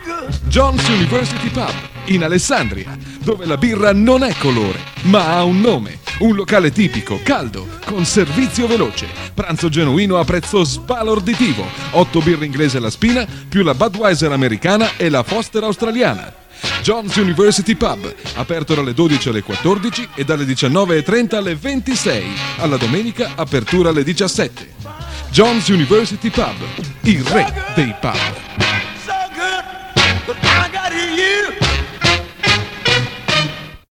John's University Pub in Alessandria, dove la birra non è colore, ma ha un nome. Un locale tipico, caldo, con servizio veloce, pranzo genuino a prezzo sbalorditivo, 8 birre inglese alla spina, più la Budweiser americana e la Foster australiana. John's University Pub, aperto dalle 12 alle 14 e dalle 19:30 alle 26. Alla domenica apertura alle 17. John's University Pub, il re dei pub.